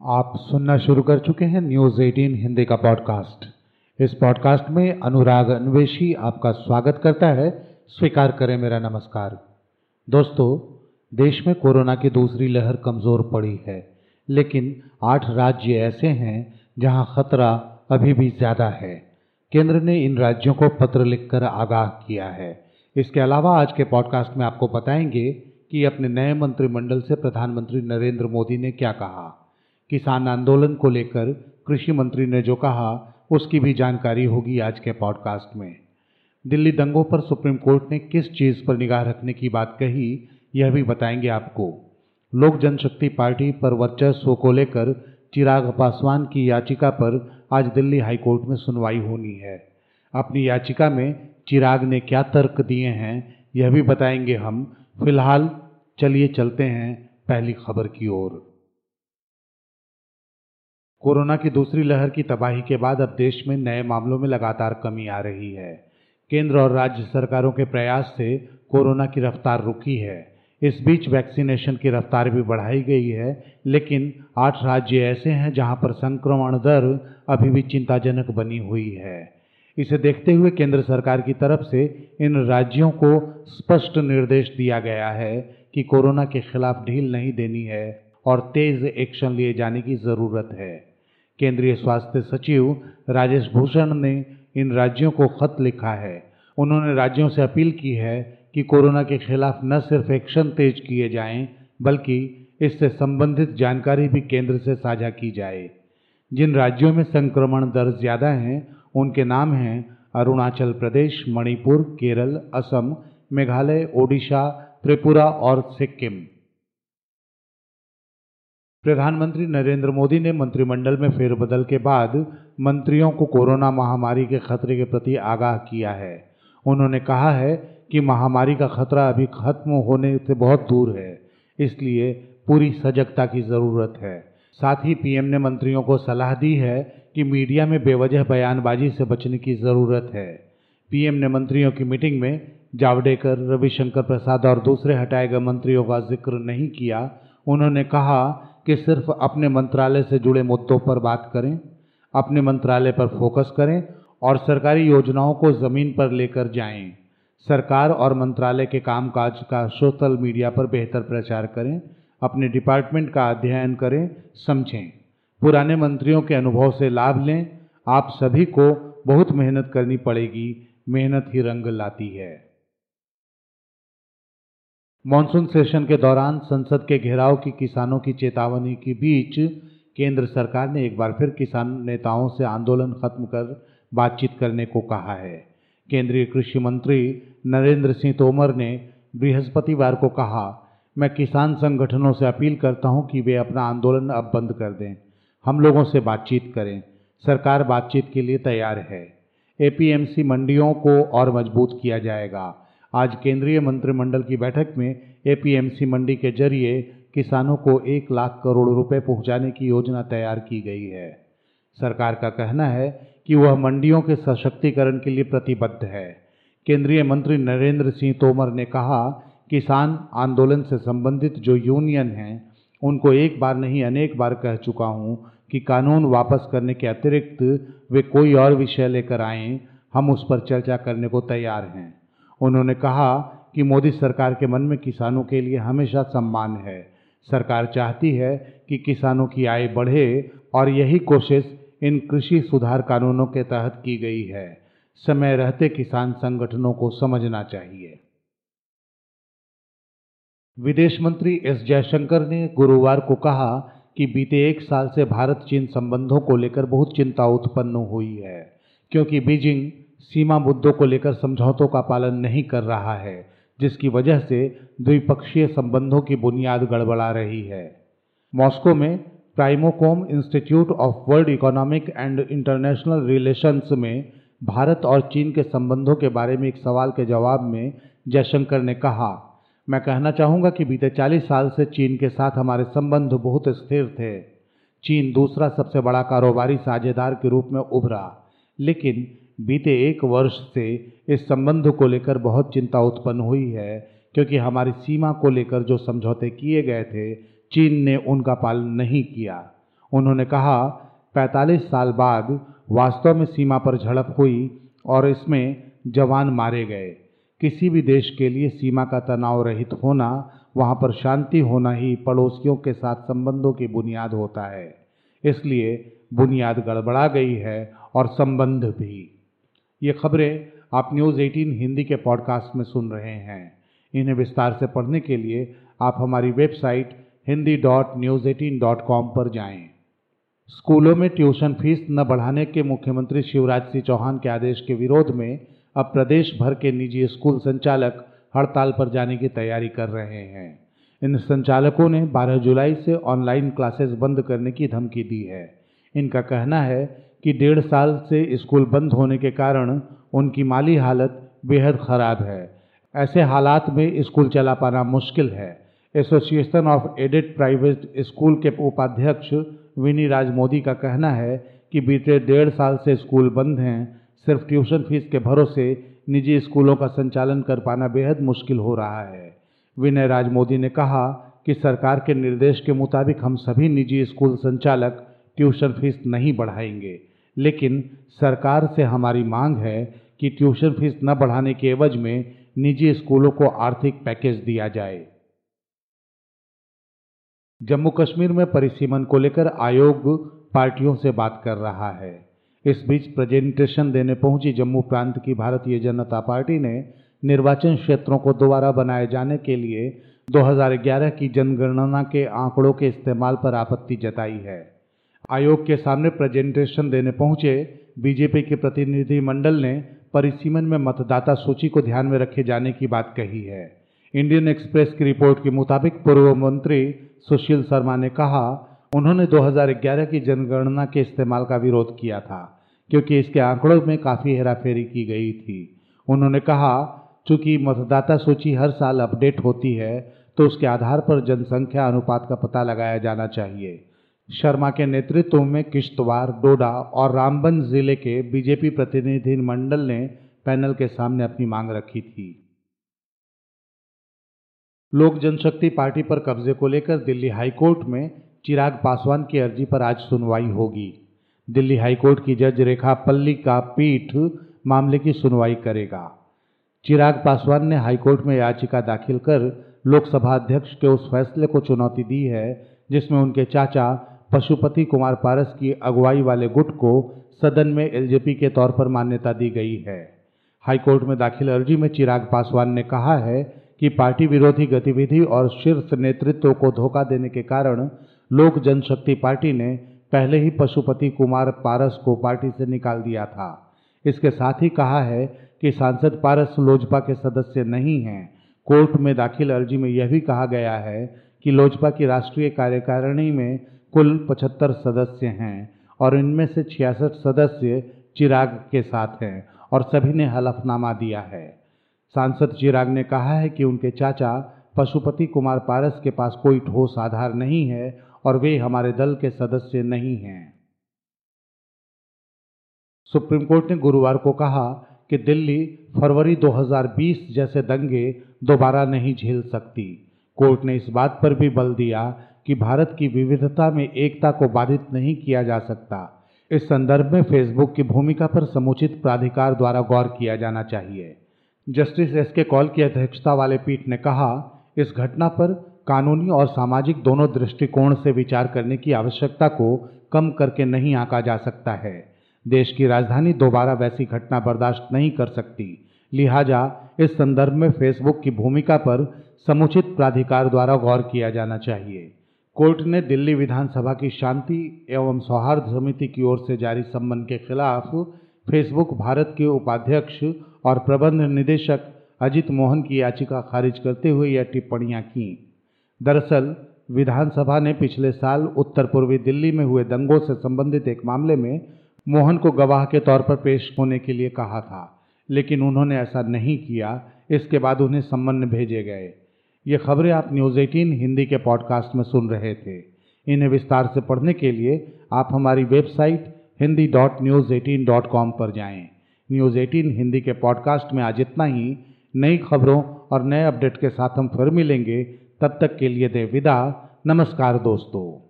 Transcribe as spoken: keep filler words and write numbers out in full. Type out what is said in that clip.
आप सुनना शुरू कर चुके हैं न्यूज़ अठारह हिंदी का पॉडकास्ट। इस पॉडकास्ट में अनुराग अन्वेषी आपका स्वागत करता है। स्वीकार करें मेरा नमस्कार। दोस्तों, देश में कोरोना की दूसरी लहर कमज़ोर पड़ी है, लेकिन आठ राज्य ऐसे हैं जहां खतरा अभी भी ज़्यादा है। केंद्र ने इन राज्यों को पत्र लिखकर आगाह किया है। इसके अलावा आज के पॉडकास्ट में आपको बताएंगे कि अपने नए मंत्रिमंडल से प्रधानमंत्री नरेंद्र मोदी ने क्या कहा। किसान आंदोलन को लेकर कृषि मंत्री ने जो कहा, उसकी भी जानकारी होगी आज के पॉडकास्ट में। दिल्ली दंगों पर सुप्रीम कोर्ट ने किस चीज़ पर निगाह रखने की बात कही, यह भी बताएंगे आपको। लोक जनशक्ति पार्टी पर वर्चस्व को लेकर चिराग पासवान की याचिका पर आज दिल्ली हाईकोर्ट में सुनवाई होनी है। अपनी याचिका में चिराग ने क्या तर्क दिए हैं, यह भी बताएंगे हम। फिलहाल चलिए चलते हैं पहली खबर की ओर। कोरोना की दूसरी लहर की तबाही के बाद अब देश में नए मामलों में लगातार कमी आ रही है। केंद्र और राज्य सरकारों के प्रयास से कोरोना की रफ्तार रुकी है। इस बीच वैक्सीनेशन की रफ्तार भी बढ़ाई गई है, लेकिन आठ राज्य ऐसे हैं जहां पर संक्रमण दर अभी भी चिंताजनक बनी हुई है। इसे देखते हुए केंद्र सरकार की तरफ से इन राज्यों को स्पष्ट निर्देश दिया गया है कि कोरोना के खिलाफ ढील नहीं देनी है और तेज एक्शन लिए जाने की ज़रूरत है। केंद्रीय स्वास्थ्य सचिव राजेश भूषण ने इन राज्यों को खत लिखा है। उन्होंने राज्यों से अपील की है कि कोरोना के खिलाफ न सिर्फ एक्शन तेज किए जाएं, बल्कि इससे संबंधित जानकारी भी केंद्र से साझा की जाए। जिन राज्यों में संक्रमण दर ज़्यादा हैं, उनके नाम हैं अरुणाचल प्रदेश, मणिपुर, केरल, असम, मेघालय, ओडिशा, त्रिपुरा और सिक्किम। प्रधानमंत्री नरेंद्र मोदी ने मंत्रिमंडल में फेरबदल के बाद मंत्रियों को कोरोना महामारी के खतरे के प्रति आगाह किया है। उन्होंने कहा है कि महामारी का खतरा अभी खत्म होने से बहुत दूर है, इसलिए पूरी सजगता की ज़रूरत है। साथ ही पीएम ने मंत्रियों को सलाह दी है कि मीडिया में बेवजह बयानबाजी से बचने की ज़रूरत है। पीएम ने मंत्रियों की मीटिंग में जावड़ेकर, रविशंकर प्रसाद और दूसरे हटाए गए मंत्रियों का जिक्र नहीं किया। उन्होंने कहा कि सिर्फ अपने मंत्रालय से जुड़े मुद्दों पर बात करें, अपने मंत्रालय पर फोकस करें और सरकारी योजनाओं को ज़मीन पर लेकर जाएं। सरकार और मंत्रालय के कामकाज का सोशल मीडिया पर बेहतर प्रचार करें, अपने डिपार्टमेंट का अध्ययन करें, समझें। पुराने मंत्रियों के अनुभव से लाभ लें। आप सभी को बहुत मेहनत करनी पड़ेगी, मेहनत ही रंग लाती है। मॉनसून सेशन के दौरान संसद के घेराव की किसानों की चेतावनी के बीच केंद्र सरकार ने एक बार फिर किसान नेताओं से आंदोलन खत्म कर बातचीत करने को कहा है। केंद्रीय कृषि मंत्री नरेंद्र सिंह तोमर ने बृहस्पतिवार को कहा, मैं किसान संगठनों से अपील करता हूं कि वे अपना आंदोलन अब बंद कर दें, हम लोगों से बातचीत करें। सरकार बातचीत के लिए तैयार है। एपीएमसी मंडियों को और मजबूत किया जाएगा। आज केंद्रीय मंत्रिमंडल की बैठक में एपीएमसी मंडी के जरिए किसानों को एक लाख करोड़ रुपए पहुंचाने की योजना तैयार की गई है। सरकार का कहना है कि वह मंडियों के सशक्तिकरण के लिए प्रतिबद्ध है। केंद्रीय मंत्री नरेंद्र सिंह तोमर ने कहा, किसान आंदोलन से संबंधित जो यूनियन हैं, उनको एक बार नहीं अनेक बार कह चुका हूं कि कानून वापस करने के अतिरिक्त वे कोई और विषय लेकर आएं, हम उस पर चर्चा करने को तैयार हैं। उन्होंने कहा कि मोदी सरकार के मन में किसानों के लिए हमेशा सम्मान है। सरकार चाहती है कि किसानों की आय बढ़े और यही कोशिश इन कृषि सुधार कानूनों के तहत की गई है। समय रहते किसान संगठनों को समझना चाहिए। विदेश मंत्री एस जयशंकर ने गुरुवार को कहा कि बीते एक साल से भारत चीन संबंधों को लेकर बहुत चिंता उत्पन्न हुई है, क्योंकि बीजिंग सीमा मुद्दों को लेकर समझौतों का पालन नहीं कर रहा है, जिसकी वजह से द्विपक्षीय संबंधों की बुनियाद गड़बड़ा रही है। मॉस्को में Primakov Institute of World Economic and International Relations में भारत और चीन के संबंधों के बारे में एक सवाल के जवाब में जयशंकर ने कहा, मैं कहना चाहूँगा कि बीते चालीस साल से चीन के साथ हमारे संबंध बहुत स्थिर थे। चीन दूसरा सबसे बड़ा कारोबारी साझेदार के रूप में उभरा, लेकिन बीते एक वर्ष से इस संबंध को लेकर बहुत चिंता उत्पन्न हुई है, क्योंकि हमारी सीमा को लेकर जो समझौते किए गए थे, चीन ने उनका पालन नहीं किया। उन्होंने कहा, पैंतालीस साल बाद वास्तव में सीमा पर झड़प हुई और इसमें जवान मारे गए। किसी भी देश के लिए सीमा का तनाव रहित होना, वहाँ पर शांति होना ही पड़ोसियों के साथ संबंधों की बुनियाद होता है। इसलिए बुनियाद गड़बड़ा गई है और संबंध भी। ये खबरें आप न्यूज़ अठारह हिंदी के पॉडकास्ट में सुन रहे हैं। इन्हें विस्तार से पढ़ने के लिए आप हमारी website Hindi dot news eighteen dot com पर जाएं। स्कूलों में ट्यूशन फीस न बढ़ाने के मुख्यमंत्री शिवराज सिंह चौहान के आदेश के विरोध में अब प्रदेश भर के निजी स्कूल संचालक हड़ताल पर जाने की तैयारी कर रहे हैं। इन संचालकों ने बारह जुलाई से ऑनलाइन क्लासेस बंद करने की धमकी दी है। इनका कहना है कि डेढ़ साल से स्कूल बंद होने के कारण उनकी माली हालत बेहद खराब है। ऐसे हालात में स्कूल चला पाना मुश्किल है। Association of Aided Private School के उपाध्यक्ष विनी राज मोदी का कहना है कि बीते डेढ़ साल से स्कूल बंद हैं। सिर्फ ट्यूशन फीस के भरोसे निजी स्कूलों का संचालन कर पाना बेहद मुश्किल हो रहा है। विनय राज मोदी ने कहा कि सरकार के निर्देश के मुताबिक हम सभी निजी स्कूल संचालक ट्यूशन फीस नहीं बढ़ाएंगे, लेकिन सरकार से हमारी मांग है कि ट्यूशन फीस न बढ़ाने के एवज में निजी स्कूलों को आर्थिक पैकेज दिया जाए। जम्मू कश्मीर में परिसीमन को लेकर आयोग पार्टियों से बात कर रहा है। इस बीच प्रेजेंटेशन देने पहुंची जम्मू प्रांत की भारतीय जनता पार्टी ने निर्वाचन क्षेत्रों को दोबारा बनाए जाने के लिए दो हज़ार ग्यारह की जनगणना के आंकड़ों के इस्तेमाल पर आपत्ति जताई है। आयोग के सामने प्रेजेंटेशन देने पहुंचे बीजेपी के प्रतिनिधिमंडल ने परिसीमन में मतदाता सूची को ध्यान में रखे जाने की बात कही है। इंडियन एक्सप्रेस की रिपोर्ट के मुताबिक पूर्व मंत्री सुशील शर्मा ने कहा, उन्होंने दो हज़ार ग्यारह की जनगणना के इस्तेमाल का विरोध किया था क्योंकि इसके आंकड़ों में काफ़ी हेराफेरी की गई थी। उन्होंने कहा, चूंकि मतदाता सूची हर साल अपडेट होती है तो उसके आधार पर जनसंख्या अनुपात का पता लगाया जाना चाहिए। शर्मा के नेतृत्व में किश्तवाड़, डोडा और रामबन जिले के बीजेपी प्रतिनिधिमंडल ने पैनल के सामने अपनी मांग रखी थी। लोक जनशक्ति पार्टी पर कब्जे को लेकर दिल्ली हाईकोर्ट में चिराग पासवान की अर्जी पर आज सुनवाई होगी। दिल्ली हाईकोर्ट की जज रेखा पल्ली का पीठ मामले की सुनवाई करेगा। चिराग पासवान ने हाईकोर्ट में याचिका दाखिल कर लोकसभा अध्यक्ष के उस फैसले को चुनौती दी है जिसमें उनके चाचा पशुपति कुमार पारस की अगुवाई वाले गुट को सदन में एलजेपी के तौर पर मान्यता दी गई है। हाईकोर्ट में दाखिल अर्जी में चिराग पासवान ने कहा है कि पार्टी विरोधी गतिविधि और शीर्ष नेतृत्व को धोखा देने के कारण लोक जनशक्ति पार्टी ने पहले ही पशुपति कुमार पारस को पार्टी से निकाल दिया था। इसके साथ ही कहा है कि सांसद पारस लोजपा के सदस्य नहीं हैं। कोर्ट में दाखिल अर्जी में यह भी कहा गया है कि लोजपा की राष्ट्रीय कार्यकारिणी में कुल पचहत्तर सदस्य हैं और इनमें से छियासठ सदस्य चिराग के साथ हैं और सभी ने हलफनामा दिया है। सांसद चिराग ने कहा है कि उनके चाचा पशुपति कुमार पारस के पास कोई ठोस आधार नहीं है और वे हमारे दल के सदस्य नहीं हैं। सुप्रीम कोर्ट ने गुरुवार को कहा कि दिल्ली फरवरी दो हज़ार बीस जैसे दंगे दोबारा नहीं झेल सकती। कोर्ट ने इस बात पर भी बल दिया कि भारत की विविधता में एकता को बाधित नहीं किया जा सकता। इस संदर्भ में फेसबुक की भूमिका पर समुचित प्राधिकार द्वारा गौर किया जाना चाहिए। जस्टिस एस के कौल की अध्यक्षता वाले पीठ ने कहा, इस घटना पर कानूनी और सामाजिक दोनों दृष्टिकोण से विचार करने की आवश्यकता को कम करके नहीं आंका जा सकता है। देश की राजधानी दोबारा वैसी घटना बर्दाश्त नहीं कर सकती। लिहाजा इस संदर्भ में फेसबुक की भूमिका पर समुचित प्राधिकार द्वारा गौर किया जाना चाहिए। कोर्ट ने दिल्ली विधानसभा की शांति एवं सौहार्द समिति की ओर से जारी सम्मन के खिलाफ फेसबुक भारत के उपाध्यक्ष और प्रबंध निदेशक अजित मोहन की याचिका खारिज करते हुए यह टिप्पणियां की। दरअसल विधानसभा ने पिछले साल उत्तर पूर्वी दिल्ली में हुए दंगों से संबंधित एक मामले में मोहन को गवाह के तौर पर पेश होने के लिए कहा था, लेकिन उन्होंने ऐसा नहीं किया। इसके बाद उन्हें सम्मन भेजे गए। ये खबरें आप न्यूज़ अठारह हिंदी के पॉडकास्ट में सुन रहे थे। इन्हें विस्तार से पढ़ने के लिए आप हमारी website Hindi dot news eighteen dot com पर जाएं। न्यूज़ अठारह हिंदी के पॉडकास्ट में आज इतना ही। नई खबरों और नए अपडेट के साथ हम फिर मिलेंगे। तब तक के लिए दे विदा। नमस्कार दोस्तों।